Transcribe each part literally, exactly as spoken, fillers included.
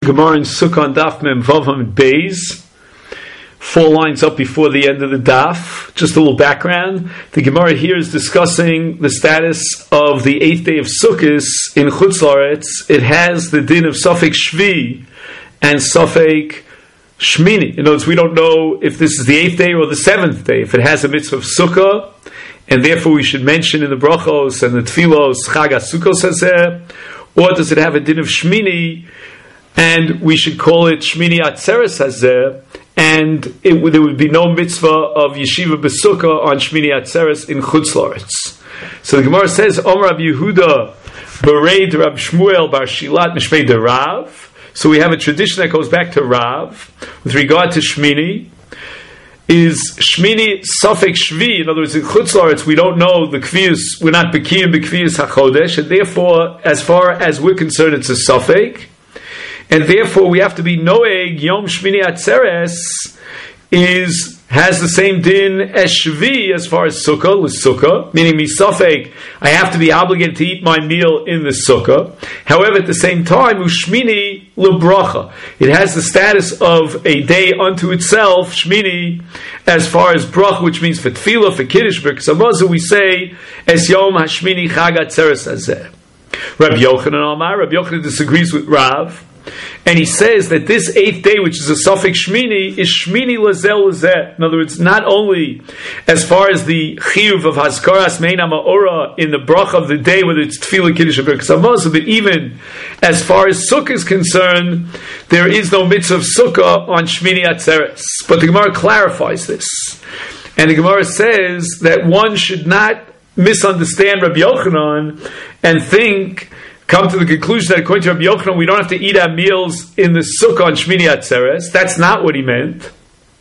Gemara in Sukkah and Daf Mem Vav Hamid Beis, four lines up before the end of the Daf. Just a little background. The Gemara here is discussing the status of the eighth day of Sukkot in Chutz La'aretz. It has the din of Safek Shvi and Safek Shmini. In other words, we don't know if this is the eighth day or the seventh day, if it has a mitzvah of Sukkah, and therefore we should mention in the brachos and the tfilos Chag HaSukkos Hazeh, or does it have a din of Shmini, and we should call it Shmini Atzeres Hazeh, and it would, there would be no mitzvah of Yeshiva B'Sukkah on Shmini Atzeres in Chutz La'aretz. So the Gemara says, Om Rab Yehuda Bereid Rab Shmuel Bar Shilat Mishmei de Rav. So we have a tradition that goes back to Rav with regard to Shmini. Is Shmini Safek Shvi? In other words, in Chutz La'aretz we don't know the Kvius, we're not Bekiyim Bekvius HaChodesh, and therefore, as far as we're concerned, it's a Safek. And therefore, we have to be Noeg Yom Shmini Atzeres is has the same din as Shvi as far as Sukkah, l'Sukkah, meaning Misafek, I have to be obligated to eat my meal in the Sukkah. However, at the same time, Ushmini l'Bracha, it has the status of a day unto itself, Shmini, as far as Bracha, which means for Tefillah, for Kiddush, for Ksamazu, we say, Es Yom HaShmini Chag Atzeres Hazeh. Rabbi Yochanan Amar, Rabbi Yochanan disagrees with Rav, and he says that this eighth day, which is a Safek Shmini, is Shmini Lazel Lazeh. In other words, not only as far as the Chiyuv of Hazkaras Meina Ma'ora in the bracha of the day, whether it's Tefillah, Kiddush, or Birkas Hamazon, but even as far as Sukkah is concerned, there is no mitzvah of Sukkah on Shmini Atzeres. But the Gemara clarifies this. And the Gemara says that one should not misunderstand Rabbi Yochanan and think, come to the conclusion that according to Rabbi Yochanan, we don't have to eat our meals in the Sukkah on Shmini Atzeres. That's not what he meant.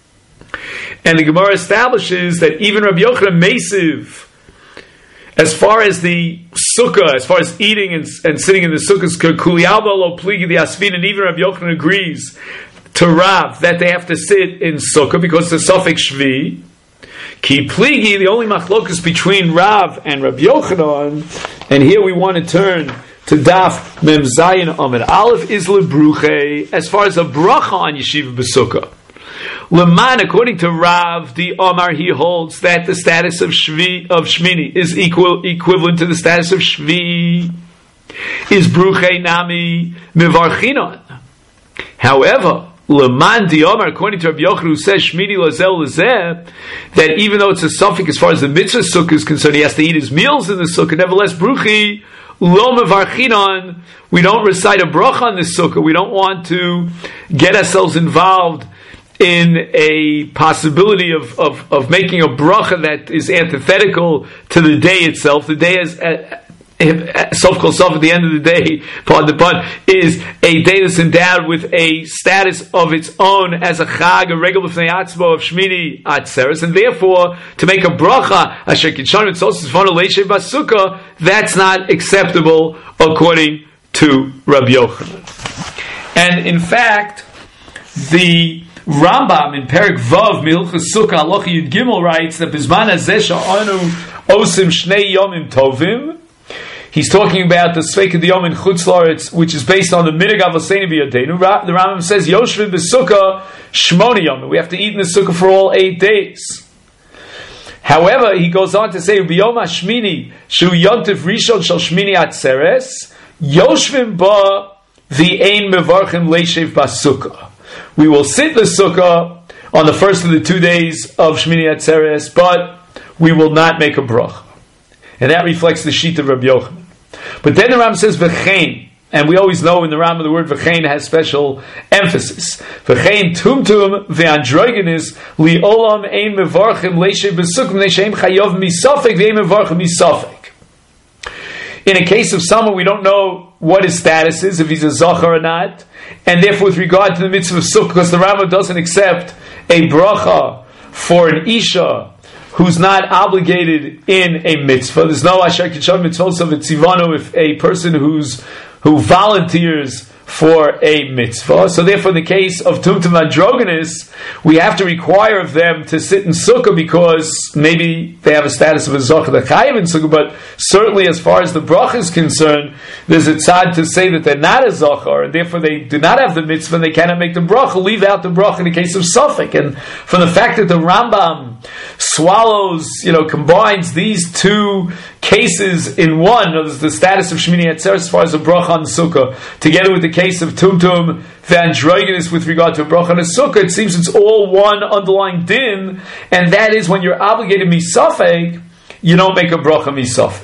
And the Gemara establishes that even Rabbi Yochanan Mesiv, as far as the Sukkah, as far as eating and, and sitting in the Sukkah, Kuli Alba Lo Pligi the Asvin, and even Rabbi Yochanan agrees to Rav that they have to sit in Sukkah because the Safek Shvi. Ki Pligi, the only machlokas between Rav and Rabbi Yochanan, and here we want to turn to Daf Mem Zayin Amid Aleph is lebruche, as far as a bracha on Yeshiva B'Sukkah. Leman, according to Rav, the Omar, he holds that the status of Shvi, of Shmini is equal, equivalent to the status of Shvi. Is bruche nami mivarchinon. However, Leman di Omar, according to Rabbi Yochanan, who says Shmini lazel lazeh, that even though it's a suffix as far as the mitzvah sukkah is concerned, he has to eat his meals in the sukkah. Nevertheless, bruchi lo mevarchinon, we don't recite a bracha on this sukkah. We don't want to get ourselves involved in a possibility of, of, of making a bracha that is antithetical to the day itself. The day is uh, Sof Kol Sof, at the end of the day, pardon the pun, is a day that's endowed with a status of its own as a chag, a regular b'fnei atzmo of Shmini Atzeres, and therefore to make a bracha asher kidshan mitzvos zfano leishev basukah, that's not acceptable according to Rabbi Yochanan. And in fact, the Rambam in Perek Vav Milchus Sukkah Halacha Yud Gimel writes that Bizman Hazeh she'anu osim shnei yomim tovim. He's talking about the Sveika Diyom in Chutz La'aretz, which is based on the Minig Avoseni B'Yadeinu. The Rambam says, Yoshvim B'Sukkah Shmoni Yom. We have to eat in the Sukkah for all eight days. However, he goes on to say, B'Yom HaShmini, Shu Yontif Rishon Shal Shmini Atzeres, Yoshvim Ba V'Ein Mevarchim Leishev B'Sukkah. We will sit the Sukkah on the first of the two days of Shmini Atzeres, but we will not make a brach. And that reflects the sheet of Rabbi Yochanan. But then the Ram says v'chein, and we always know in the Ram the word v'chein has special emphasis. V'chein tumtum v'androgenis li'olam ein mevarchim leishev b'sukkah ne'sheim chayov misafek v'ein mevarchim misafek. In a case of someone we don't know what his status is, if he's a zachar or not, and therefore with regard to the mitzvah of sukkah, because the Rambam doesn't accept a bracha for an isha who's not obligated in a mitzvah. There's no asher kidshan mitzvos of a tzivano if a person who's who volunteers for a mitzvah. So therefore, in the case of Tumtum Androgynous, we have to require of them to sit in sukkah because maybe they have a status of a zocher that chayiv in sukkah, but certainly as far as the bracha is concerned, there's a tzad to say that they're not a zocher, and therefore they do not have the mitzvah, and they cannot make the bracha, leave out the bracha in the case of suffix. And from the fact that the Rambam swallows, you know, combines these two cases in one, of the status of Shmini Atzeres as far as a bracha on the sukkah, together with the case of Tumtum Androgynous with regard to a bracha on a sukkah, it seems it's all one underlying din, and that is when you're obligated misafek, you don't make a bracha misafek.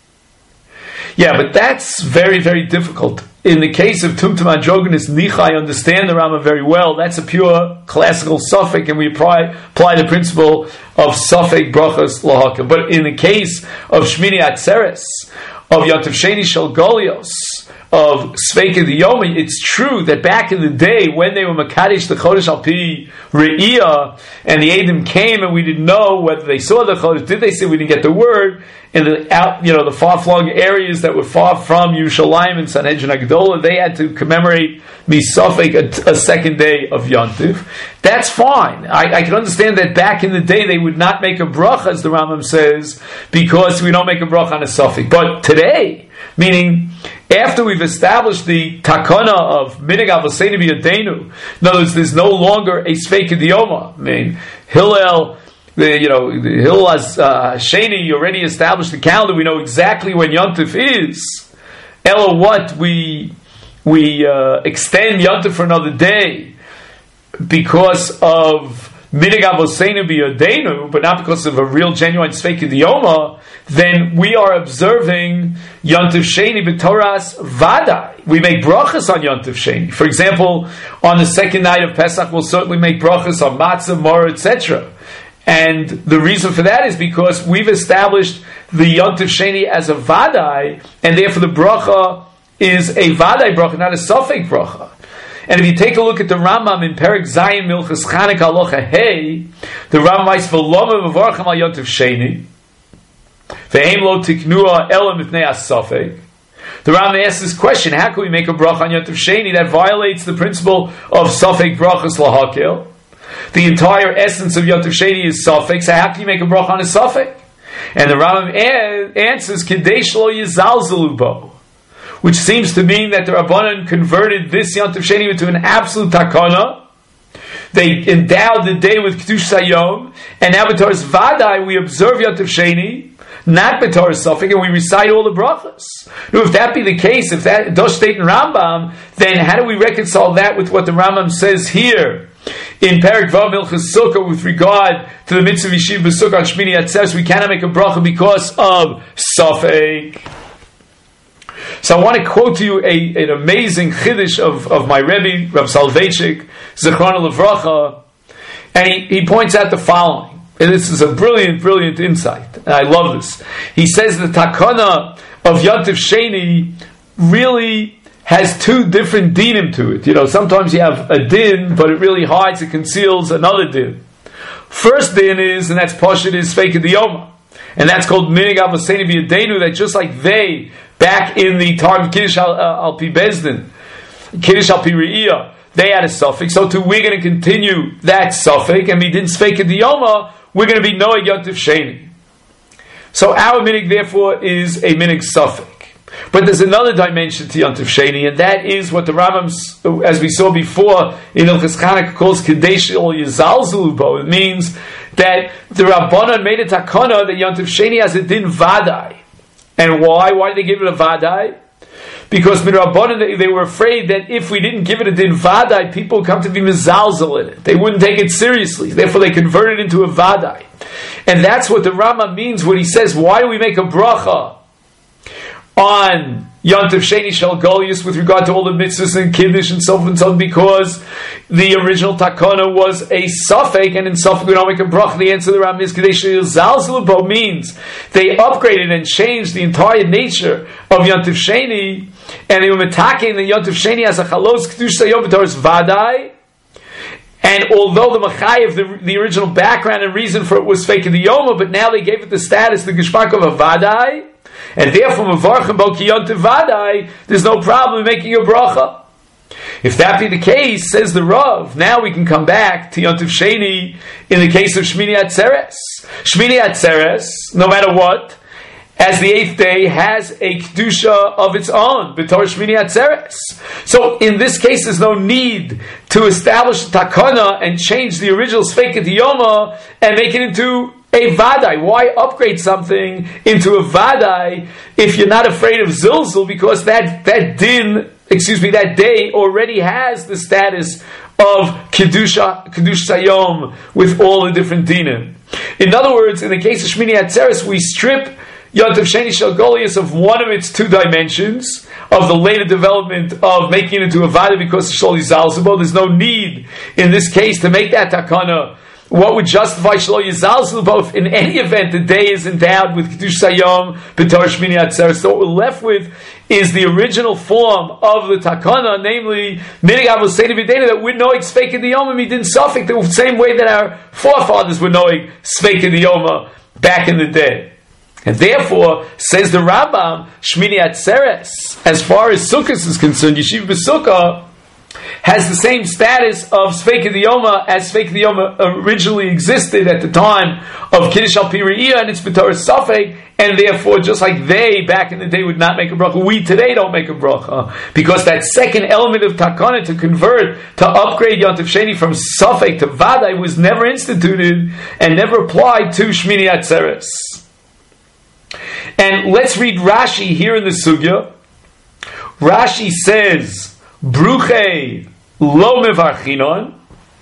Yeah, but that's very, very difficult. In the case of Tumtum Androgynous Nicha, I understand the Rambam very well. That's a pure classical suffix, and we apply, apply the principle of suffix brachas lahaka. But in the case of Shmini Atzeres, of Yontif Sheni Shel Golios, of Sveika Diyomi, it's true that back in the day when they were Makadish the Chodesh Al Pi Re'iyah, and the Edom came and we didn't know whether they saw the Chodesh, did they say we didn't get the word, in the out, you know, the far-flung areas that were far from Yerushalayim and Sanhedrin Agdola, they had to commemorate Misafek a, a second day of Yontif. That's fine. I, I can understand that back in the day they would not make a bracha, as the Rambam says, because we don't make a bracha on a suffix. But today, meaning after we've established the takana of minig avoseinu b'yadeinu, in other words, there's no longer a sfeika diyoma. I mean, Hillel, the, you know, the Hillel as uh, Sheni already established the calendar. We know exactly when Yontif is. Ella, what we we uh, extend Yontif for another day because of minig avoseinu b'yadeinu, but not because of a real genuine sfeika diyoma. Then we are observing Yontif Sheni b'Toras Vadai. We make brachas on Yontif Sheni. For example, on the second night of Pesach, we'll certainly make brachas on matzah, maror, et cetera. And the reason for that is because we've established the Yontif Sheni as a Vadai, and therefore the bracha is a Vadai bracha, not a Safek bracha. And if you take a look at the Rambam in Perek Zayin Milchas Chanukah Halacha Hey, the Rambam writes v'loma v'varcham al Yontif Sheni. The Rambam asks this question: how can we make a bracha on Yontif Sheni that violates the principle of Safek brachas lahakil? The entire essence of Yontif Sheni is Safek, so how can you make a bracha on a Safek? And the Rambam a- answers Kadesh lo yizalzelu bo, which seems to mean that the Rabbanan converted this Yontif Sheni into an absolute takana. They endowed the day with Kedush Sayom, and now b'Toras Vadai we observe Yontif Sheni, not b'Toras Safek, and we recite all the brachas. Now, if that be the case, if that does state in Rambam, then how do we reconcile that with what the Rambam says here in Perek Vav Milchas Sukkah with regard to the mitzvah Yishiv b'Sukkah on Shmini Atzeres? We cannot make a bracha because of Safek. So I want to quote to you a, an amazing chiddush of, of my Rebbe, Rav Soloveitchik, Zichrono Livracha, and he, he points out the following. And this is a brilliant, brilliant insight. And I love this. He says the takana of Yontif Sheni really has two different dinim to it. You know, sometimes you have a din, but it really hides, it conceals another din. First din is, and that's Pashut, is Sfeika Diyoma. And that's called minig avoseinu b'yadeinu, that just like they, back in the time of Kiddush al, uh, al Pi Bezdin, Kiddush al Pi Re'iyah, they had a suffix. So too, we're going to continue that suffix, and we didn't Sfeika Diyoma, we're going to be Noah Yontif Sheni. So our minig, therefore, is a minig suffix. But there's another dimension to Yontif Sheni, and that is what the Rambam, as we saw before, in Ilchas Chanukah calls Kadesh Ol Yizalzelu Bo. It means that the Rabbanan made a takana that Yontif Sheni has a din vadai. And why? Why did they give it a vadai? Because with Rabbanan, they were afraid that if we didn't give it a din vadai, people would come to be mezalzel in it. They wouldn't take it seriously. Therefore, they converted it into a vadai. And that's what the Rama means when he says, why do we make a bracha on Yontif Sheni Shel Golius with regard to all the mitzvahs and Kiddush and so forth and so on? Because the original takana was a suffix, and in suffix we don't make a bracha. The answer to the Rambam is Kadesh Yizalzelu Bo, means they upgraded and changed the entire nature of Yontif Sheni, and they were metaking the Yontif Sheni as a chalos Kedush Sayom b'Toras Vadai. And although the Machayev, the, the original background and reason for it was Sfeika Diyoma, but now they gave it the status, the Geshmak of a Vadai, and therefore, Mevarchim Bo Ki Yontif Vadai, there's no problem in making a bracha. If that be the case, says the Rav, now we can come back to Yontif Sheni in the case of Shmini Atzeres. Shmini Atzeres, no matter what, as the eighth day has a kedusha of its own, b'tor Shmini Atzeres. So in this case, there's no need to establish a takana and change the original Sfeika Diyoma and make it into a vadai. Why upgrade something into a vadai if you're not afraid of zilzul? Because that that din, excuse me, that day already has the status of kedusha kedusha sayom with all the different dinim. In other words, in the case of Shmini Atzeres, we strip Yontif Sheni Shel Goliath of one of its two dimensions of the later development of making it into a vada because of Shlo Yizalzabo. There's no need in this case to make that takana. What would justify Shlo Yizalzabo? If in any event the day is endowed with Kedush Sayom B'Tor Shmini Atzeres, so what we're left with is the original form of the takana, namely Minig Avosei B'Dena, that we're knowing Sfeika Diyoma Midin Safek, the same way that our forefathers were knowing Sfeika Diyoma back in the day. And therefore, says the Rambam, Shmini Atzeres, as far as Sukkot is concerned, Yeshiva B'Sukkah has the same status of Sfeika Diyoma as Sfeika Diyoma originally existed at the time of Kiddush Al Pi Re'iyah and its B'Torah Safek, and therefore, just like they back in the day would not make a bracha, we today don't make a bracha, because that second element of takana to convert, to upgrade Yontif Sheni from Safek to Vadai was never instituted and never applied to Shmini Atzeres. And let's read Rashi here in the Sugya. Rashi says, Bruche lo mevarchinon.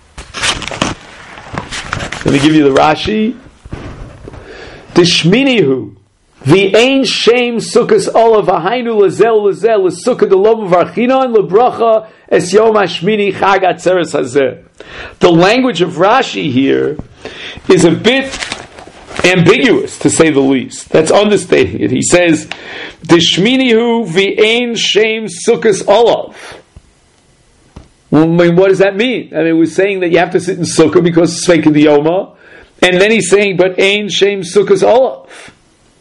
Let me give you the Rashi. The Shminihu, the ein shem sukkos olav v'hainu lezel lezel lesukkah de lo mevarchinon lebracha es yom hashmini chag atzeres hazeh. The language of Rashi here is a bit ambiguous, to say the least. That's understating it. He says, "The shminihu v'ein shem sukkos olav." Well, I mean, what does that mean? I mean, we're saying that you have to sit in sukkah because it's Sfeika Diyoma, and then he's saying, "But ein shem sukkos olav."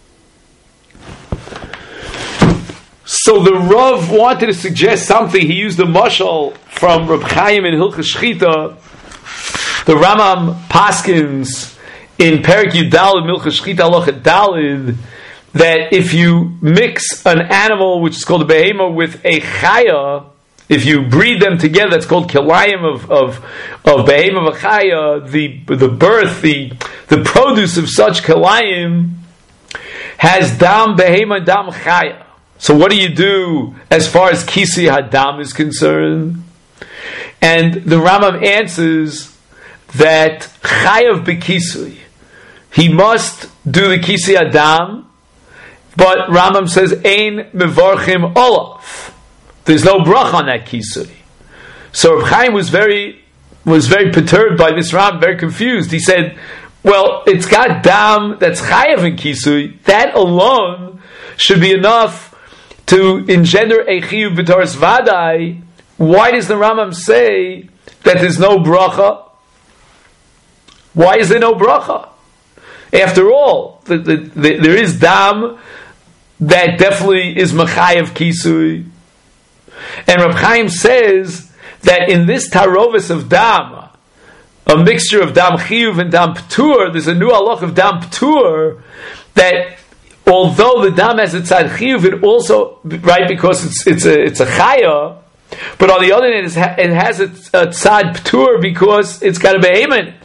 So the Rav wanted to suggest something. He used the mashal from Reb Chaim in Hilchos Shchita. The Rambam paskins in Perek Yudalid Milchas Shchita Halacha Dalid that if you mix an animal which is called a behema with a chaya, if you breed them together, that's called kilayim of of of behema v'chaya. The the birth, the the produce of such kilayim has dam behema and dam chaya. So what do you do as far as kisi hadam is concerned? And the Rambam answers that chayav b'kisui, he must do the kisi adam, but Rambam says ein mevarchim olav. There's no brach on that kisui. So Reb Chaim was very was very perturbed by this Rambam, very confused. He said, "Well, it's got dam that's chayav in kisui. That alone should be enough to engender a chiyuv b'toras vadai. Why does the Rambam say that there's no bracha? Why is there no bracha? After all, the, the, the, there is dam that definitely is machayev kisui." And Reb Chaim says that in this tarovis of dam, a mixture of dam chiyuv and dam ptur, there's a new halach of dam ptur that although the dam has a tzad chiyuv, it also, right, because it's it's a it's a chaya, but on the other hand, it has a, a tzad ptur because it's got a behemah in it.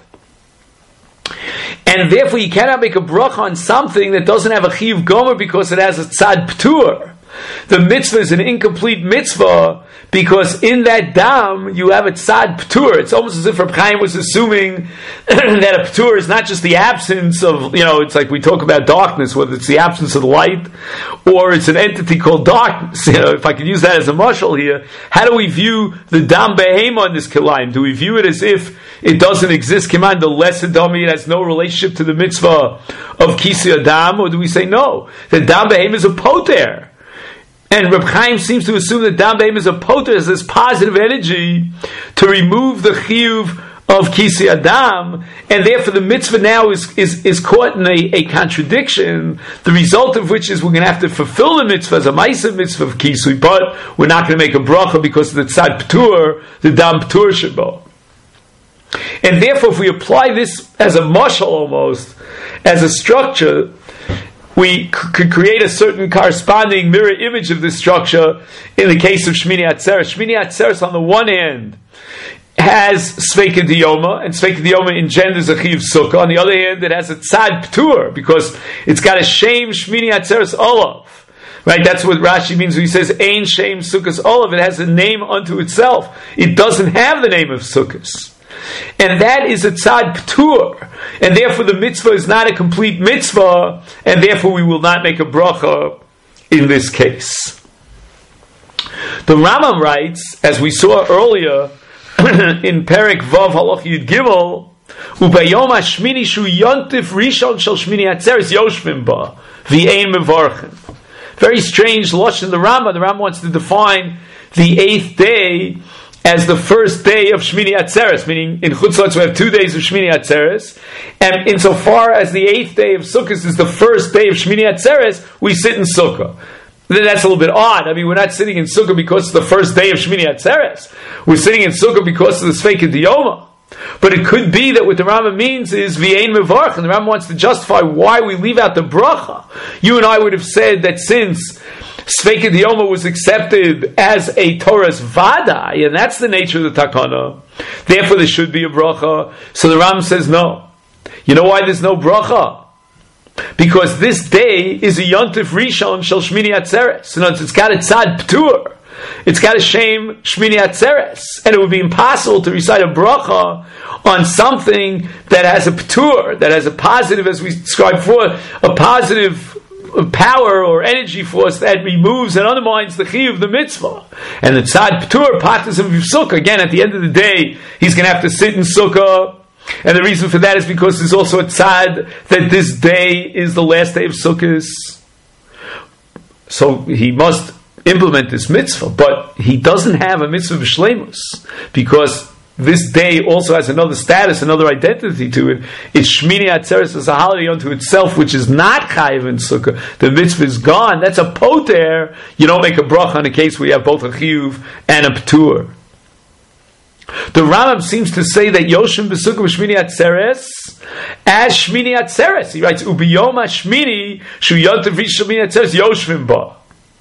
And therefore, you cannot make a bracha on something that doesn't have a chiyuv gomer because it has a tzad ptur. The mitzvah is an incomplete mitzvah because in that dam you have a tzad ptur. It's almost as if Reb Chaim was assuming that a ptur is not just the absence of, you know, it's like we talk about darkness, whether it's the absence of light or it's an entity called darkness. You know, if I could use that as a mashal here, how do we view the dam behema in this kilayim? Do we view it as if it doesn't exist, kiman, the lesser dummy, it has no relationship to the mitzvah of kisi adam, or do we say no, the dam behema is a poter? And Reb Chaim seems to assume that dam behema is a poter, as this positive energy to remove the chiyuv of Kisei Adam, and therefore the mitzvah now is, is, is caught in a, a contradiction, the result of which is we're going to have to fulfill the mitzvah as a ma'aseh mitzvah of Kisui, but we're not going to make a bracha because of the tzad p'tur, the dam p'tur shebo. And therefore, if we apply this as a mashal almost, as a structure, we c- could create a certain corresponding mirror image of this structure in the case of Shmini Atzeres. Shmini Atzeres, on the one hand, has Sveika Diyoma, and Sveika Diyoma engenders a Chiv Sukkah. On the other hand, it has a Tzad P'tur, because it's got a Shem Shmini Atzeres Olav. Right? That's what Rashi means when he says, Ein Shem Sukkahs Olav. It has a name unto itself. It doesn't have the name of Sukkahs. And that is a tzad p'tur, and therefore the mitzvah is not a complete mitzvah, and therefore we will not make a bracha in this case. The Rambam writes, as we saw earlier in Perek Vav Halach Yud Gimel, Ubayom Hashmini Shu Yontif Rishon Shel Shmini Atzeres Yoshvim Ba V'Ein Mevarchen. Very strange lashon. The Rambam. The Rambam wants to define the eighth day as the first day of Shmini Atzeres, meaning in Chutzlotz we have two days of Shmini Atzeres, and insofar as the eighth day of Sukkot is the first day of Shmini Atzeres, we sit in Sukkah. That's a little bit odd. I mean, we're not sitting in Sukkah because it's the first day of Shmini Atzeres. We're sitting in Sukkah because of the Sveika Diyoma. But it could be that what the Rambam means is V'ein Mevarch, and the Rambam wants to justify why we leave out the bracha. You and I would have said that since Sveika Diyoma was accepted as a Torah's Vadai, and that's the nature of the Takana, therefore there should be a bracha. So the Rambam says no. You know why there's no bracha? Because this day is a Yontif Rishon Shel Shmini Atzeres. So it's got a Tzad P'tur. It's got a Shem Shmini Atzeres. And it would be impossible to recite a bracha on something that has a P'tur, that has a positive, as we described before, a positive power or energy force that removes and undermines the chiyuv of the mitzvah. And the tzad p'tur patas him sukkah. Again, at the end of the day, he's going to have to sit in sukkah. And the reason for that is because there's also a tzad that this day is the last day of sukkahs. So he must implement this mitzvah, but he doesn't have a mitzvah b'shleimus, because this day also has another status, another identity to it. It's Shmini Atzeres as a holiday unto itself, which is not chayiv in Sukkah. The mitzvah is gone. That's a poter. You don't make a bracha in a case where you have both a chiyuv and a p'tur. The Rambam seems to say that Yoshim b'Sukkah b'Shmini Atzeres as Shmini Atzeres. He writes, Ubiyom HaShmini Shu Yontif Rishon Shmini Atzeres Yoshvim Ba.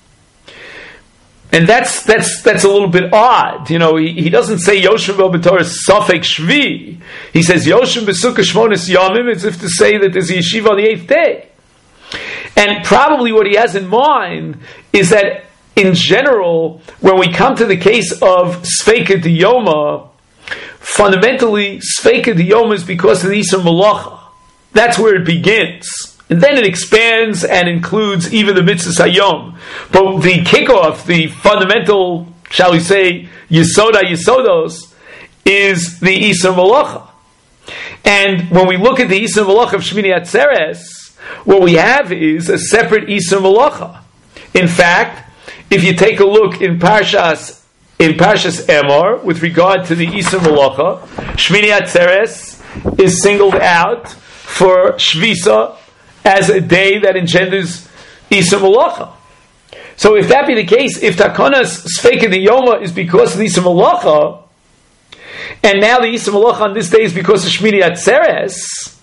And that's that's that's a little bit odd. You know, he, he doesn't say Yoshim b'Torah Safek Shvi. He says Yoshim b'Sukkah Shmonis Yamim, as if to say that there's a yeshiva on the eighth day. And probably what he has in mind is that in general, when we come to the case of Sveika Diyoma, fundamentally Sveika Diyoma is because of the Isur Malacha. That's where it begins. And then it expands and includes even the mitzvahs hayom. But the kickoff, the fundamental, shall we say, yisoda yisodos, is the Isur Malacha. And when we look at the Isur Malacha of Shmini Atzeres, what we have is a separate Isur Malacha. In fact, if you take a look in Parshas in Parshas Emor with regard to the Isur Malacha, Shmini Atzeres is singled out for Shvisa as a day that engenders Isur Malacha. So if that be the case, if Takonas Sveika Diyoma is because of the Isur Malacha, and now the Isur Malacha on this day is because of Shmini Atzeres,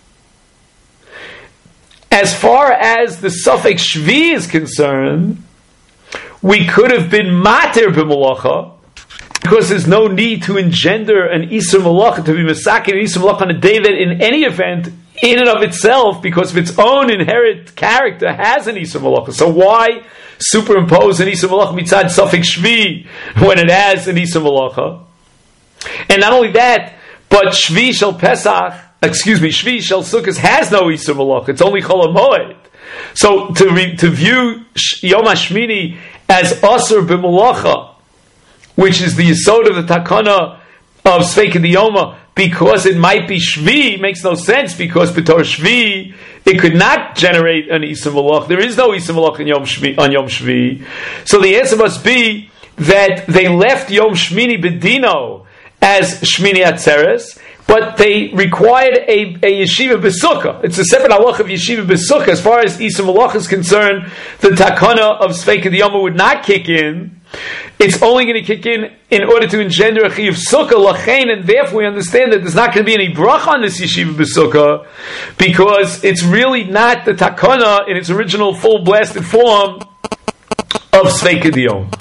as far as the Safek Shvi is concerned, we could have been Mater b'Malacha, because there's no need to engender an Isur Malacha, to be Masakin an Isur Malacha on a day that in any event, in and of itself, because of its own inherent character, has an Isur Malacha. So why superimpose an Isur Malacha mitzad Safek Shvi when it has an Isur Malacha? And not only that, but Shvi Shel Pesach, excuse me, Shvi Shel Sukkot has no Isur Malacha. It's only Chol HaMoed. So to re, to view Yom HaShmini as Asur b'Malacha, which is the yesod of the takana of Sveika Diyoma, because it might be Shvi, makes no sense, because B'tor Shvi, it could not generate an Isur Malacha. There is no Isur Malacha on Yom Shvi, on Yom Shvi. So the answer must be that they left Yom Shmini B'Dino as Shmini Atzeres, but they required a, a yeshiva b'sukkah. It's a separate halacha of yeshiva b'sukkah. As far as Isa Malach is concerned, the takana of Sveika Diyama would not kick in. It's only going to kick in in order to engender a chiyuv sukkah lachain, and therefore we understand that there's not going to be any bracha on this yeshiva b'sukkah, because it's really not the takana in its original full blasted form of Sveika Diyama.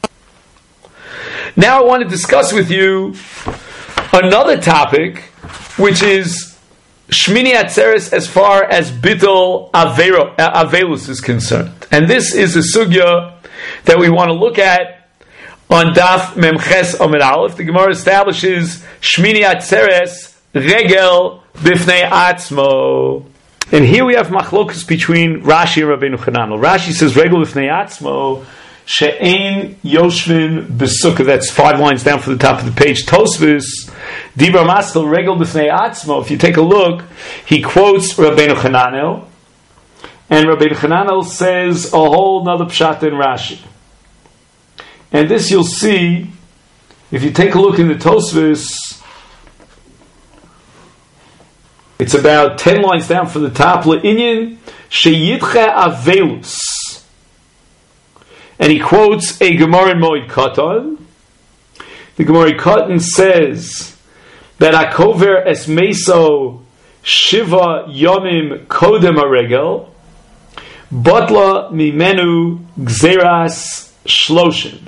Now I want to discuss with you another topic, which is Shmini Atzeres as far as Bittul Avero, uh, Avelus is concerned. And this is a sugya that we want to look at on Daf Memches Amid Aleph. The Gemara establishes Shmini Atzeres Regel Bifnei Atzmo. And here we have machlokus between Rashi and Rabbeinu Chananel. Rashi says Regel Bifnei Atzmo She'ein Yoshvin B'Sukkah. That's five lines down from the top of the page. Tosfos Dibra Maskal Regel B'Fnei Atzmo. If you take a look, he quotes Rabbeinu Chananel, and Rabbeinu Chananel says a whole nother pshat in Rashi. And this you'll see if you take a look in the Tosfos. It's about ten lines down from the top. Le'inyan Sheyitche Avelus. And he quotes a Gemara in Moed Katan. The Gemara in Katan says that Akover es Meso Shiva Yomim Kodem Aregel Botla Mimenu Gzeras Shloshim.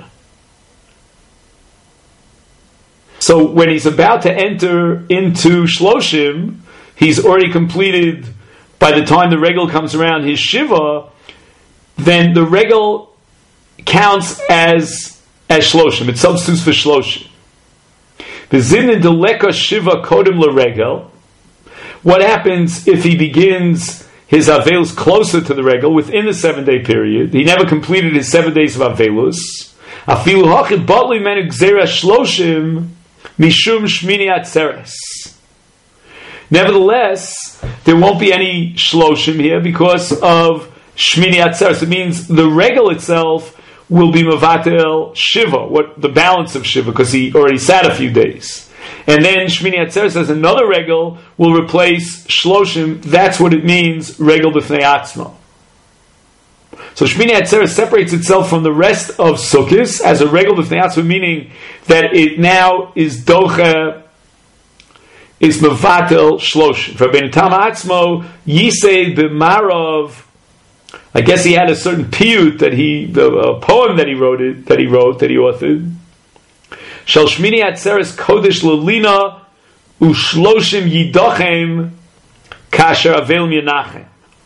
So when he's about to enter into Shloshim, he's already completed, by the time the Regel comes around, his Shiva, then the Regel counts as as shloshim. It substitutes for shloshim. V'zimnin deleka shiva kodem l'regel. What happens if he begins his avelus closer to the regel within the seven day period? He never completed his seven days of avelus. Afilu hachid batli menu gzera shloshim mishum shmini atzeres. Nevertheless, there won't be any shloshim here because of shmini atzeres. It means the regel itself will be Mavatel Shiva, what the balance of Shiva, because he already sat a few days. And then Shmini Atzeres says another regel will replace Shloshim. That's what it means, regel b'fnei atzmo. So Shmini Atzeres separates itself from the rest of Sukkos as a regel b'fnei atzmo, meaning that it now is docha, is Mavatel Shloshim. Rabbeinu Tam Atzmo, Yisei b'marav. I guess he had a certain piyut that he, the uh, poem that he wrote, it, that he wrote, that he authored. Shel Shmini Atzeres Kodesh Lelina Ushloshim Yidochem Kasher Avel Menachem.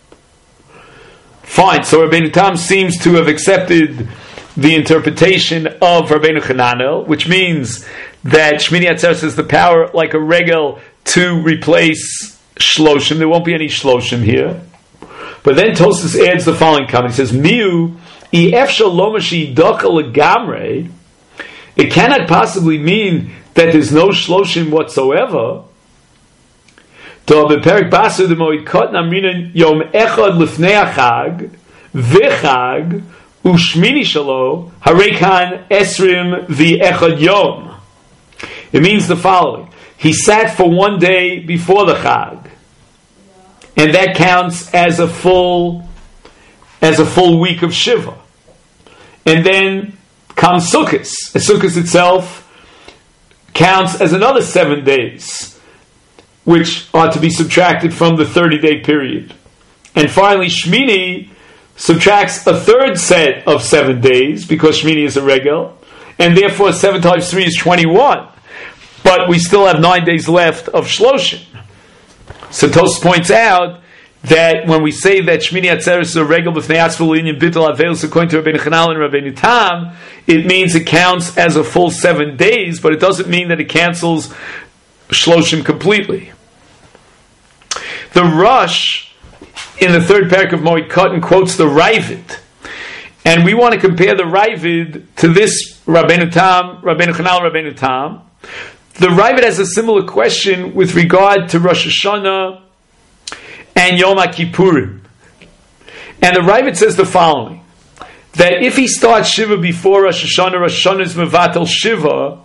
Fine. So Rabbeinu Tam seems to have accepted the interpretation of Rabbeinu Chananel, which means that Shmini Atzeres has the power, like a regel, to replace Shloshim. There won't be any Shloshim here. But then Tosfos adds the following comment. He says, Miu, ifshal lomashi docha legamre. It cannot possibly mean that there's no shloshim whatsoever. To beperik basu de moed katan amrinan yom echad lifnei achag v'chag ushmini shalo harekan esrim v'echad yom. It means the following. He sat for one day before the chag, and that counts as a full, as a full week of Shiva. And then comes Sukkot. And Sukkot itself counts as another seven days, which are to be subtracted from the thirty-day period. And finally, Shmini subtracts a third set of seven days, because Shmini is a regel, and therefore seven times three is twenty-one. But we still have nine days left of Shloshim. So Tosfos points out that when we say that Shmini Atzeres is a regel b'fnei atzmo l'inyan bittul avelus according to Rabbeinu Chananel and Rabbeinu Tam, it means it counts as a full seven days, but it doesn't mean that it cancels Shloshim completely. The Rush in the third parak of Moed Katan quotes the Ravid, and we want to compare the Ravid to this Rabbeinu Tam, Rabbeinu Chananel, Rabbeinu Tam. The Ravid has a similar question with regard to Rosh Hashanah and Yom HaKippurim. And the Ravid says the following, that if he starts Shiva before Rosh Hashanah, Rosh Hashanah is Mevatel Shiva,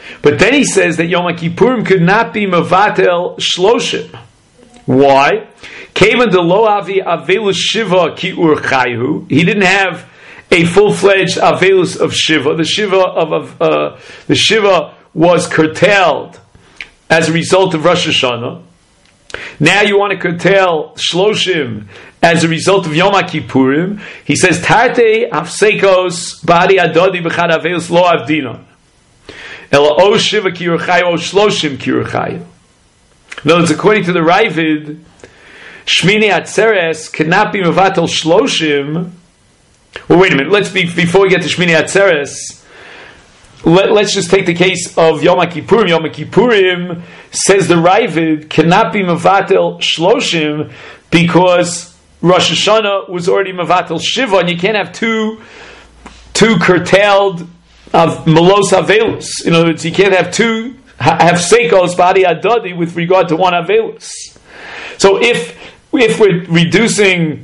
But then he says that Yom Kippurim could not be Mavatel Shloshim. Why? Kevan de lo avi avelus shiva ki ur chayhu. He didn't have a full-fledged avelus of shiva. The shiva of, of uh, the shiva was curtailed as a result of Rosh Hashanah. Now you want to curtail Shloshim as a result of Yom Kippurim. He says Tarte hafsekos badi adodi b'chad avelus lo avdina. Ela o shiva ki ur chayhu o Shloshim ki ur chayhu. In other words, according to the Ravid, Shmini Atzeres cannot be Mevatel Shloshim. Well, wait a minute. Let's be before we get to Shmini Atzeres. Let, let's just take the case of Yom Kippurim. Yom Kippurim, says the Ravid, cannot be Mevatel Shloshim because Rosh Hashanah was already Mevatel Shiva, and you can't have two two curtailed of Melos Avelus. In other words, you can't have two have Seikos Badi Adodi with regard to one Avelus. So if if we're reducing,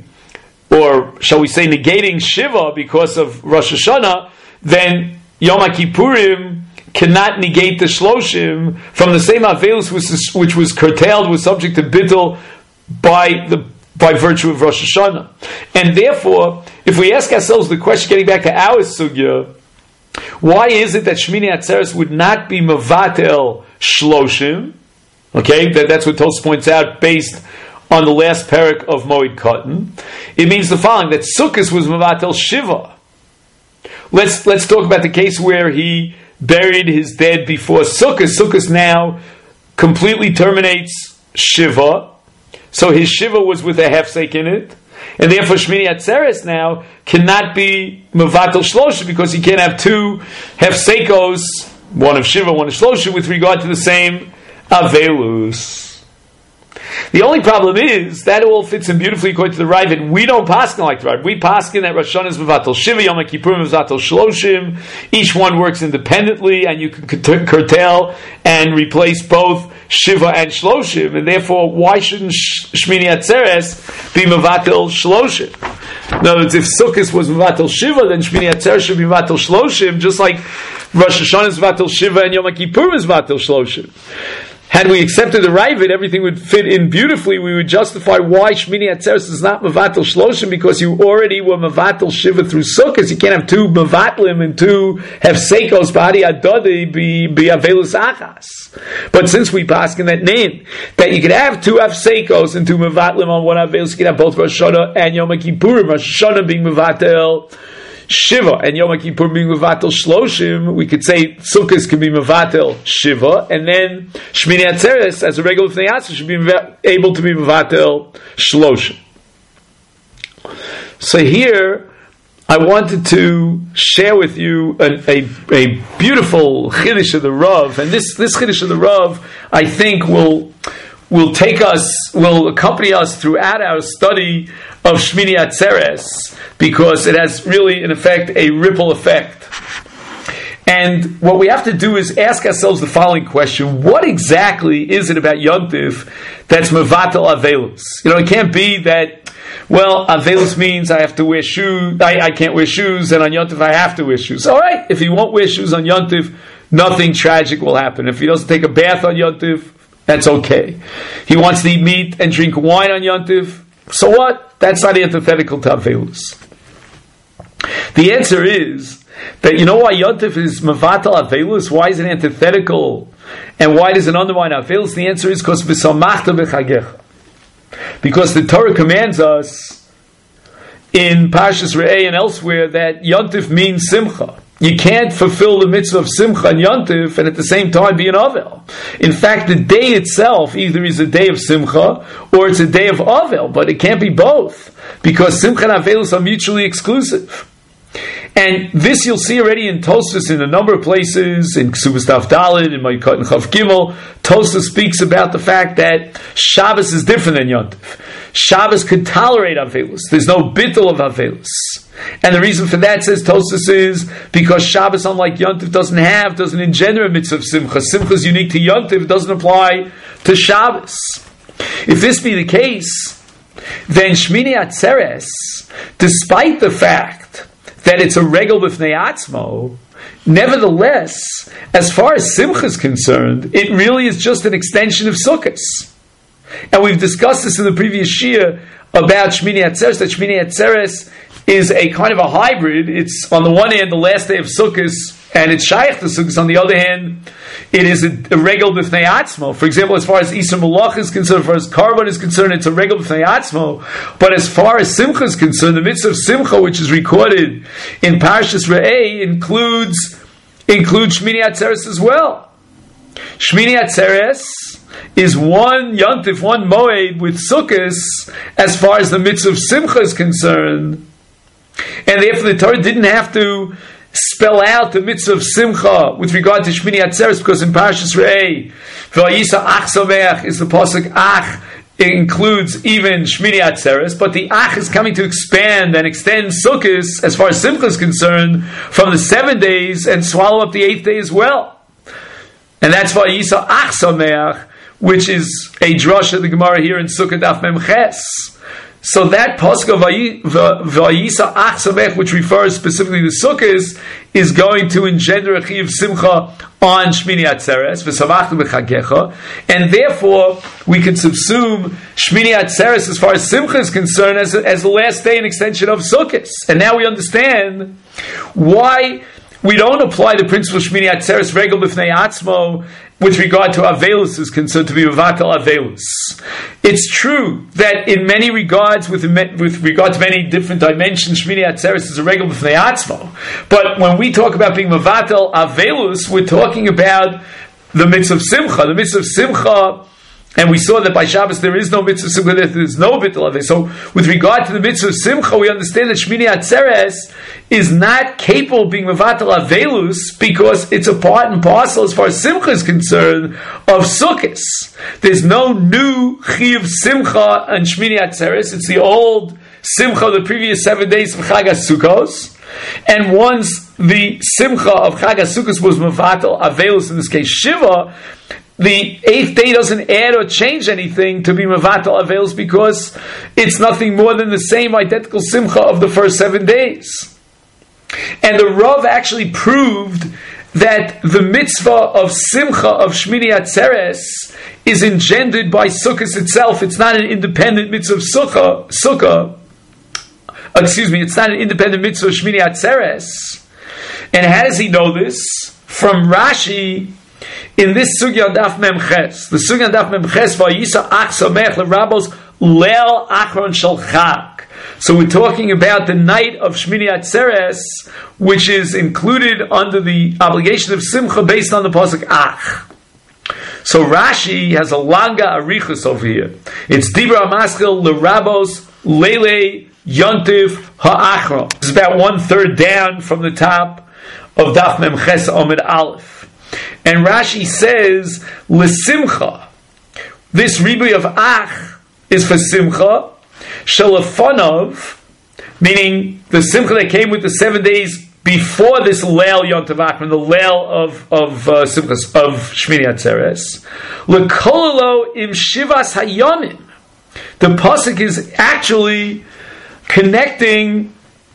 or shall we say negating Shiva because of Rosh Hashanah, then Yom Kippurim cannot negate the Shloshim from the same Avelus which, which was curtailed, was subject to Bittul by the by virtue of Rosh Hashanah. And therefore, if we ask ourselves the question, getting back to our sugya, why is it that Shmini Atzeres would not be Mevatel Shloshim? Okay, that, that's what Tosfos points out based on the last parak of Moed Katan. It means the following, that Sukkos was Mevatel Shiva. Let's let's talk about the case where he buried his dead before Sukkos. Sukkos now completely terminates Shiva. So his Shiva was with a hefsek in it. And therefore Shmini Atzeres now cannot be Mevatel Shloshim because he can't have two hefsekos, one of Shiva, one of Shloshim, with regard to the same Avelus. The only problem is that all fits in beautifully according to the Ravid. We don't paskin like the Ravid. We paskin that Rosh Hashanah is Mevatel Shiva, Yom Kippurim is Mevatel Shloshim. Each one works independently, and you can curtail and replace both Shiva and Shloshim, and therefore, why shouldn't Shmini Atzeres be Mevatel Shloshim? In other words, if Sukkot was Mevatel Shiva, then Shmini Atzeres should be Mevatel Shloshim, just like Rosh Hashanah is Mevatel Shiva and Yom Kippurim is Mevatel Shloshim. Had we accepted the Ravid, everything would fit in beautifully. We would justify why Shmini Atzeres is not Mevatel Shloshim, because you already were Mevatel Shiva through Sukkot. You can't have two Mevatlim and two Hefsekos Badi Adodi be be Avelus Achas. But since we pass in that name that you could have two Hefsekos and two Mevatlim on one Avelus, you could have both Rosh Hashanah and Yom Kippurim. Rosh Hashanah being Mevatel Shiva and Yom Kippur being Mevatel Shloshim, we could say Sukkot can be Mevatel Shiva, and then Shmini Atzeres, as a regular Fnei Yatzis, should be able to be Mevatel Shloshim. So here, I wanted to share with you a, a, a beautiful Chiddush of the Rav, and this, this Chiddush of the Rav, I think, will will take us, will accompany us throughout our study of Shmini Atzeres, because it has really, in effect, a ripple effect. And what we have to do is ask ourselves the following question: what exactly is it about Yontif that's Mevatel Avelus? You know, it can't be that, well, Avelus means I have to wear shoes, I, I can't wear shoes, and on Yontif I have to wear shoes. All right, if he won't wear shoes on Yontif, nothing tragic will happen. If he doesn't take a bath on Yontif, that's okay. He wants to eat meat and drink wine on Yontif, so what? That's not antithetical to Avelus. The answer is that, you know why Yontif is Mevatel Avelus? Why is it antithetical? And why does it undermine Avelus? The answer is because V'samachta v'chagecha. Because the Torah commands us in Parshas Re'eh and elsewhere that Yontif means Simcha. You can't fulfill the mitzvah of Simcha and Yontif and at the same time be an Avel. In fact, the day itself either is a day of Simcha or it's a day of Avel, but it can't be both, because Simcha and Avelus are mutually exclusive. And this you'll see already in Tosfos in a number of places, in Ksubas Daf Daled, in Moed Katan Chav Gimel. Tosfos speaks about the fact that Shabbos is different than Yontif. Shabbos could tolerate Avelus. There's no bittul of Avelus. And the reason for that, says Tosfos, is because Shabbos, unlike Yontif, doesn't have, doesn't engender a mitzvah of Simcha. Simcha is unique to Yontif, it doesn't apply to Shabbos. If this be the case, then Shmini Atzeres, despite the fact that it's a regel b'fnei atzmo, Nevertheless, as far as Simcha is concerned, it really is just an extension of Sukkot. And we've discussed this in the previous Shia about Shmini Atzeres, that Shmini Atzeres is a kind of a hybrid. It's, on the one hand, the last day of Sukkot, and it's Shaykh to Sukkot. On the other hand, it is a, a regel b'fnei atzmo. For example, as far as Isra Malach is concerned, as far as Karban is concerned, it's a regel b'fnei atzmo. But as far as Simcha is concerned, the mitzvah of Simcha, which is recorded in Parshas Re'eh, includes includes Shmini Atzeres as well. Shmini Atzeres is one Yontif, one Moed with Sukkot as far as the mitzvah of Simcha is concerned. And therefore the Torah didn't have to spell out the mitzvah of Simcha with regard to Shmini Atzeres, because in Parshas Re'eh, V'ayisa Ach Sameach is the pasuk Ach. It includes even Shmini Atzeres, but the Ach is coming to expand and extend Sukkot as far as Simcha is concerned from the seven days and swallow up the eighth day as well. And that's V'ayisa Ach Sameach, which is a drush of the Gemara here in Sukkot Daf Mem Ches. So that pasuk of Vayisa Ach Samech, which refers specifically to Sukkot, is going to engender a Chiv Simcha on Shmini Atzeres, V'samachtu b'chagecha, and therefore we can subsume Shmini Atzeres as far as Simcha is concerned as, as the last day and extension of Sukkot. And now we understand why we don't apply the principle of Shmini Atzeres regel b'fnei atzmo with regard to Avelus is concerned to be Mevatel Avelus. It's true that in many regards, with with regard to many different dimensions, Shmini Atzeres is a regel b'fnei atzmo. But when we talk about being Mevatel Avelus, we're talking about the mitzvah of Simcha. The mitzvah of Simcha, and we saw that by Shabbos there is no mitzvah of Simcha, there is no Bitul Avei. So with regard to the mitzvah of Simcha, we understand that Shmini Atzeres is not capable of being Mevatel Avelus because it's a part and parcel, as far as Simcha is concerned, of Sukkot. There's no new Chiv Simcha and Shmini Atzeres. It's the old Simcha of the previous seven days of Chag HaSukkos. And once the Simcha of Chag HaSukkos was Mevatel Avelus, in this case Shiva, the eighth day doesn't add or change anything to be Mevatel Avelus because it's nothing more than the same identical Simcha of the first seven days. And the Rav actually proved that the mitzvah of Simcha of Shmini Atzeres is engendered by Sukkot itself. It's not an independent mitzvah of Sukkah. Sukkah. Excuse me, it's not an independent mitzvah of Shmini Atzeres. And how does he know this? From Rashi, in this Sugya Daf Mem Ches. The Sugya Daf Mem Ches, Vayisa Ach Samech L'Rabos Leil Achron Shel Chag. So we're talking about the night of Shmini Atzeres, which is included under the obligation of Simcha based on the pasuk Ach. So Rashi has a langa arichus over here. It's Dibra Amaskil L'Rabos Leile Yontiv Ha'achron. It's about one third down from the top of Daf Mem Ches Omid Aleph. And Rashi says, L'Simcha. This ribuy of Ach is for Simcha. Shalafonov, meaning the Simcha that came with the seven days before this Leil Yontav Achron, the Leil of of uh, Simcha of Shmini Atzeres. L'kololo im Shivas Hayomim. The pasuk is actually connecting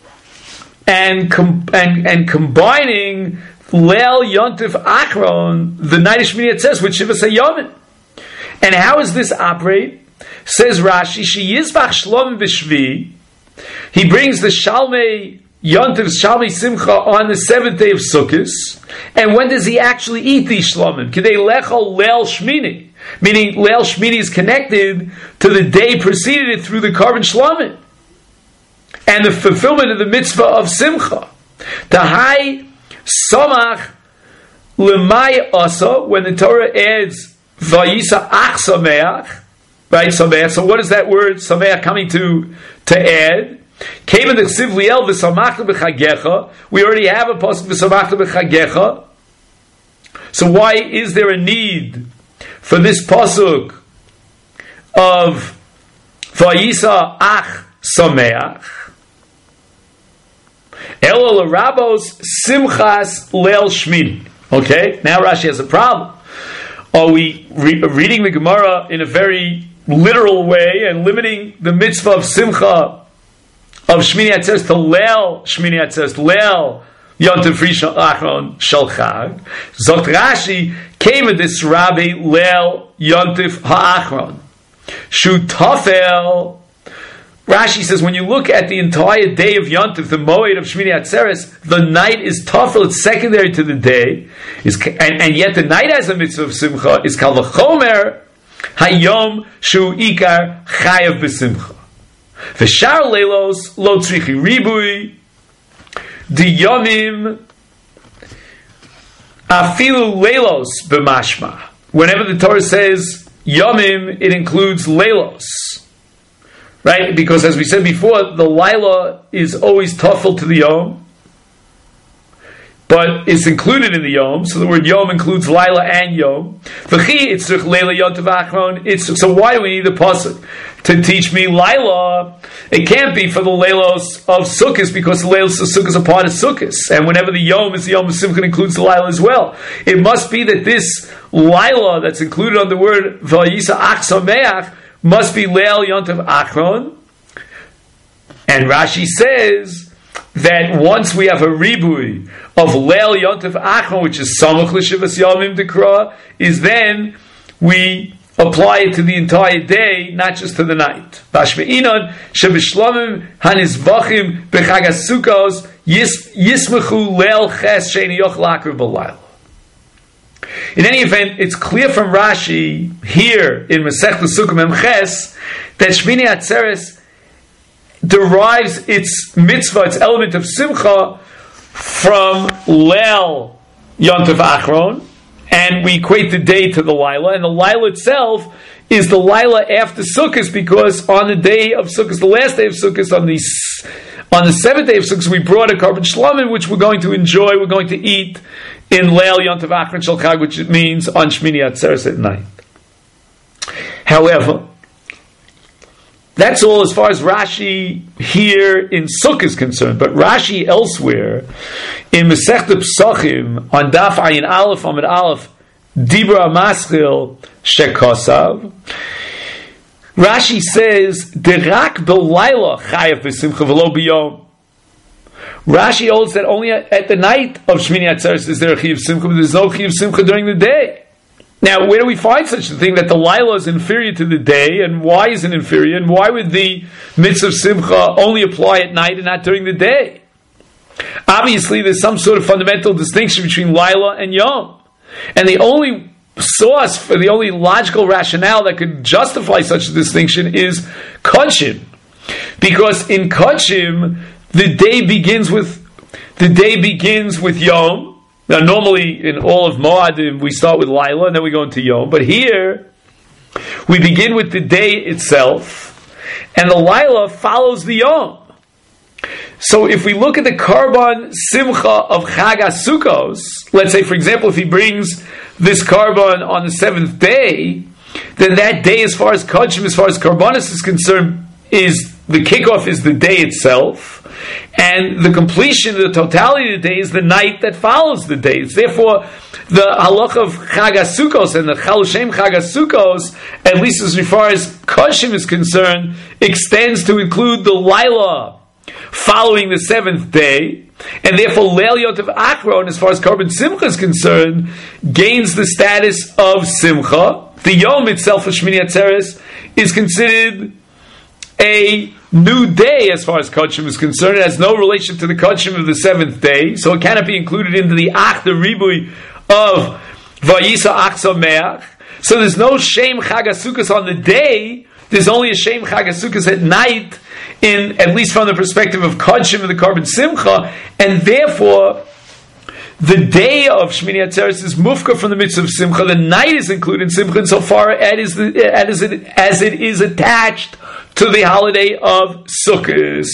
and com- and and combining Leil Yontav Achron, the night of Shmini Atzeres, with Shivas Hayomim. And how does this operate? Says Rashi, She Yizvach Shlom B'Shvi. He brings the Shalmei Yontiv, Shalmei Simcha on the seventh day of Sukkot. And when does he actually eat these Shlomim? K'dei Lechol Leil Shmini. Meaning Leil Shmini is connected to the day preceded it through the Karban Shlomim. And the fulfillment of the mitzvah of Simcha. Tahai Somach L'mai Asa, when the Torah adds Vayisa Ach Sameach, right, Sameach. So what is that word Sameach coming to to add? Came in the Chsiv Liel v'samachta b'chagecha. We already have a pasuk v'samachta b'chagecha. So why is there a need for this pasuk of Vayisa Ach Sameach? Elo l'rabos simchas leil shmini. Okay, now Rashi has a problem. Are we re- reading the Gemara in a very literal way and limiting the mitzvah of Simcha of Shmini Atzeres to Leil Shmini Atzeres, Leil Yontif Rishon Achron Shel Chag. Zot Rashi came at this Rabbi Leil Yontif Ha'achron. Shu Tafel. Rashi says when you look at the entire day of Yontif, the Moed of Shmini Atzeres, the night is Tafel. It's secondary to the day, is and, and yet the night has a mitzvah of Simcha. Is Kal V'chomer Hayom Shu Ikar Chayav B'Simcha. V'shar Leilos Lo Tzrichi Ribui. Diyomim afilu leilos b'mashma. Whenever the Torah says yomim, it includes leilos, right? Because as we said before, the laila is always tafel to the yom, but it's included in the yom. So the word yom includes laila and yom. V'chi itzrich leila yontav achron. It's so why do we need the pasuk to teach me laila? It can't be for the leilos of Sukkot because the leilos of Sukkot are part of Sukkot, and whenever the yom is the yom of Simcha, includes the laila as well. It must be that this laila that's included on the word v'yisa ach sameach must be leil yontav achron. And Rashi says that once we have a ribui of leil yontav achron, which is samach l'shivas yomim dekra, is then we apply it to the entire day, not just to the night. Bashmeinon shebishlamim hanizbachim b'chag hasukos yismechu leil ches sheini yochel akriv b'layla. In any event, it's clear from Rashi here in Masechta Sukkah Mem Ches that Shmini Atzeres derives its mitzvah, its element of simcha, from leil yontav achron. And we equate the day to the Laila, and the Laila itself is the Laila after Sukkot, because on the day of Sukkot, the last day of Sukkot, on the on the seventh day of Sukkot, we brought a carbon shlamim, which we're going to enjoy, we're going to eat in Leil Yontav Achron Shel Chag, which means on Shmini Atzeres at night. However, that's all as far as Rashi here in Sukkot is concerned. But Rashi elsewhere, in Masechta Pesachim, on Daf Ayin Aleph, Amud Aleph, Dibra Maschil Shekosav, Rashi says, Derak B'Layla Chayav B'Simcha V'Lo B'Yom. Rashi holds that only at the night of Shmini Atzeres is there a Chayav Simcha, but there's no Chayav Simcha during the day. Now, where do we find such a thing that the Laila is inferior to the day, and why is it inferior, and why would the mitzvah of Simcha only apply at night and not during the day? Obviously, there's some sort of fundamental distinction between Laila and Yom. And the only source, for the only logical rationale that could justify such a distinction is Kodshim. Because in Kodshim, the day begins with, the day begins with Yom. Now, normally in all of Moadim, we start with Laila and then we go into Yom. But here, we begin with the day itself, and the Laila follows the Yom. So if we look at the Karban Simcha of Chag HaSukkos, let's say, for example, if he brings this Karban on the seventh day, then that day, as far as Kodshim, as far as Karbanis is concerned, is the kickoff is the day itself. And the completion, the totality of the day is the night that follows the day. It's therefore the halacha of Chag HaSukkos and the Chal Shem Chag HaSukkos, at least as far as Kodshim is concerned, extends to include the Laila following the seventh day, and therefore Leil Yontav Achron, as far as Karban Simcha is concerned, gains the status of Simcha. The Yom itself of Shmini Atzeres is considered a new day as far as Kodshim is concerned. It has no relation to the Kodshim of the seventh day, so it cannot be included into the Ach, the Ribui of Vayisa Ach Sameach. So there's no Shem Chag HaSukkos on the day, there's only a Shem Chag HaSukkos at night, in at least from the perspective of Kodshim and the Karban Simcha, and therefore the day of Shmini Atzeres is mufka from the mitzvah of Simcha. The night is included in Simcha insofar as, the, as, it, as it is attached to the holiday of Sukkot.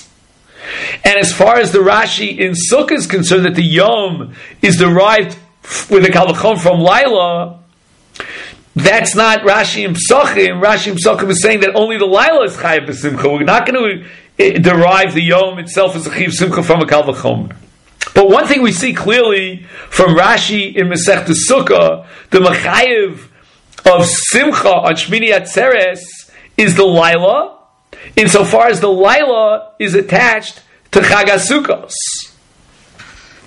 And as far as the Rashi in Sukkot is concerned, that the Yom is derived with the Kal V'Chom from Laila, that's not Rashi in Pesachim. Rashi in Pesachim is saying that only the Laila is Chayav B'Simcha. We're not going to derive the Yom itself as a Chayav Simcha from a Kal V'Chom. But one thing we see clearly from Rashi in Masechta Sukkah, the Mechayev of Simcha on Shmini Atzeres is the Laila, insofar as the Laila is attached to Chag HaSukkos.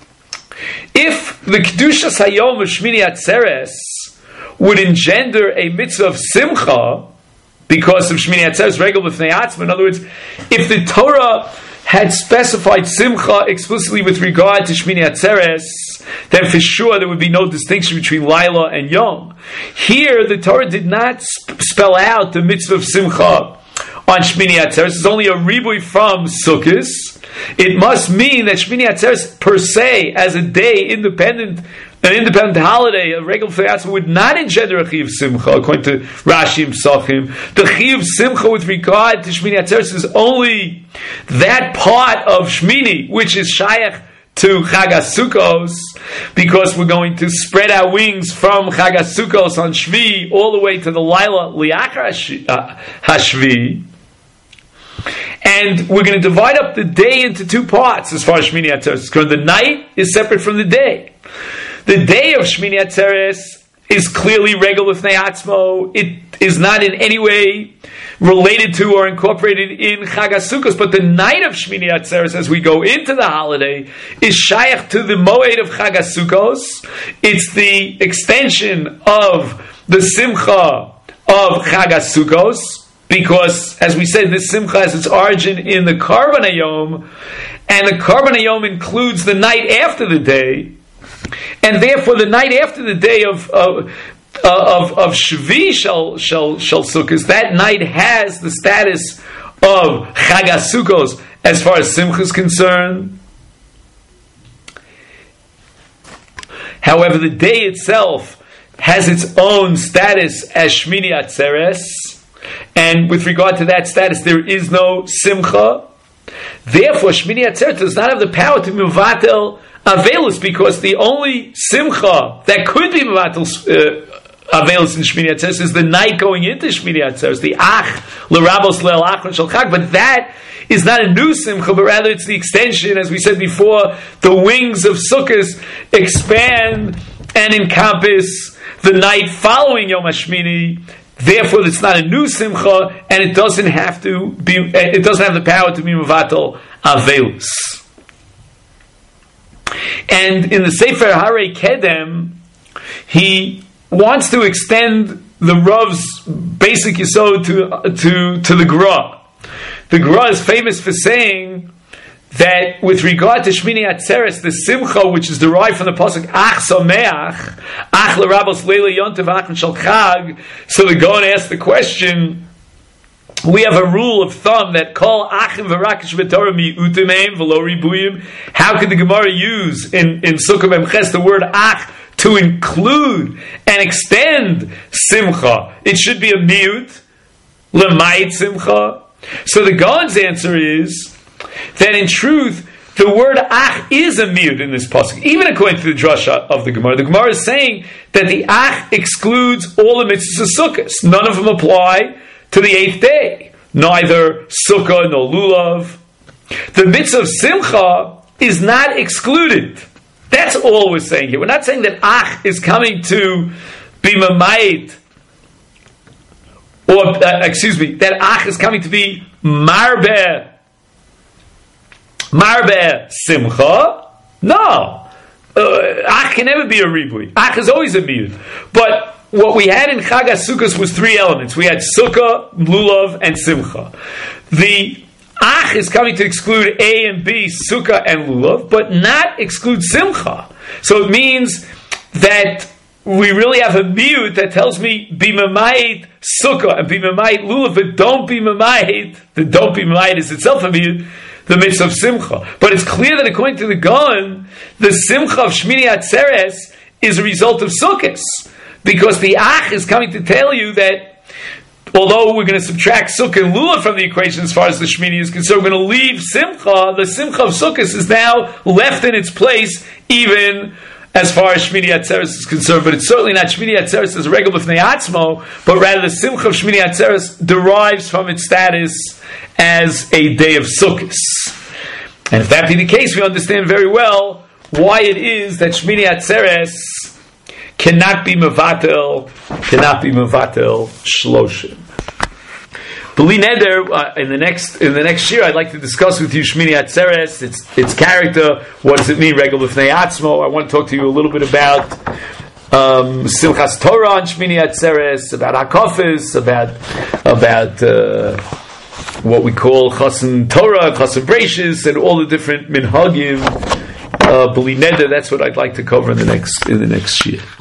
If the Kedushas Hayom of Shmini Atzeres would engender a mitzvah of Simcha because of Shmini Atzeres Regel B'fnei Atzma, in other words, if the Torah had specified Simcha explicitly with regard to Shmini Atzeres, then for sure there would be no distinction between Laila and Yom. Here, the Torah did not sp- spell out the mitzvah of Simcha on Shmini Atzeres. It's only a ribui from Sukkos. It must mean that Shmini Atzeres per se, as a day independent, an independent holiday, a regular Feyatz, would not engender a Chiyuv Simcha, according to Rashi and Psachim. The Chiyuv Simcha with regard to Shmini Atzeres is only that part of Shmini, which is Shayach to Chag HaSukkos, because we're going to spread our wings from Chag HaSukkos on Shvi all the way to the Laila Liachar HaShvi. And we're going to divide up the day into two parts as far as Shmini Atzeres is concerned. The night is separate from the day. The day of Shmini Atzeres is clearly Regel B'fnei Atzmo. It is not in any way related to or incorporated in Chag HaSukkos, but the night of Shmini Atzeres, as we go into the holiday, is Shayach to the Moed of Chag HaSukkos. It's the extension of the Simcha of Chag HaSukkos, because, as we said, this Simcha has its origin in the Karban Hayom, and the Karban Hayom includes the night after the day, and therefore the night after the day of of of, of Shvi Shel Shel Shel Sukkos, that night has the status of Chag HaSukkos as far as Simcha is concerned. However, the day itself has its own status as Shmini Atzeres. And with regard to that status, there is no Simcha. Therefore, Shmini Atzeres does not have the power to Mevatel Avelus, because the only Simcha that could be Mevatel uh, Avelus in Shmini Atzeres is the night going into Shmini Atzeres, the Ach, L'Rabos Le'al Achron Shel Chag. But that is not a new Simcha, but rather it's the extension, as we said before, the wings of Sukkot expand and encompass the night following Yom HaShmini. Therefore, it's not a new Simcha, and it doesn't have to be. It doesn't have the power to be Mevatel Avelus. And in the Sefer Harei Kedem, he wants to extend the Rav's basic yesod to to to the Gra. The Gra is famous for saying that with regard to Shmini Atzeres, the Simcha, which is derived from the pasuk Ach Sameach, Ach L'Rabos Leila Yontav Achron Shel Chag. So the Gaon asks the question. We have a rule of thumb that Kol Achim V'Rakish V'Torah Mi'utim V'Lo Ribuyim. How could the Gemara use in in Sukkah Memches the word Ach to include and extend Simcha? It should be a miut, L'mayit Simcha. So the Gaon's answer is that in truth, the word Ach is a miut in this pasuk, even according to the drasha of the Gemara. The Gemara is saying that the Ach excludes all the mitzvahs of Sukkot. None of them apply to the eighth day. Neither Sukkah nor Lulav. The mitzvah of Simcha is not excluded. That's all we're saying here. We're not saying that Ach is coming to be Mamayit, or, uh, excuse me, that Ach is coming to be Marbeh, Marbeh Simcha. No. Uh, Ach can never be a ribui. Ach is always a miyud. But what we had in Chag HaSukkos was three elements. We had Sukkah, Lulav, and Simcha. The Ach is coming to exclude A and B, Sukkah and Lulav, but not exclude Simcha. So it means that we really have a miyut that tells me be mamayit Sukkah and be mamayit Lulav, but don't be mamayit. The don't be mamayit is itself a miyut, the mitzvah of Simcha. But it's clear that according to the Gaon, the Simcha of Shmini Atzeres is a result of Sukkos. Because the Ach is coming to tell you that although we're going to subtract Sukkah and Lulav from the equation as far as the Shmini is concerned, we're going to leave Simcha. The Simcha of Sukkos is now left in its place, even as far as Shmini Atzeres is concerned. But it's certainly not Shmini Atzeres as a Regel B'fnei Atzmo, but rather the Simcha of Shmini Atzeres derives from its status as a day of Sukkos. And if that be the case, we understand very well why it is that Shmini Atzeres cannot be mevatel, cannot be mevatel shloshim. B'li neder, uh, in the next in the next year, I'd like to discuss with you Shmini Atzeres, its its character. What does it mean, Regel B'fnei Atzmo? I want to talk to you a little bit about um, Simchas Torah on Shmini Atzeres, about Hakafis, about about uh, what we call Chasen Torah, Chasen Breishis, and all the different minhagim. Uh, B'li neder. That's what I'd like to cover in the next in the next year.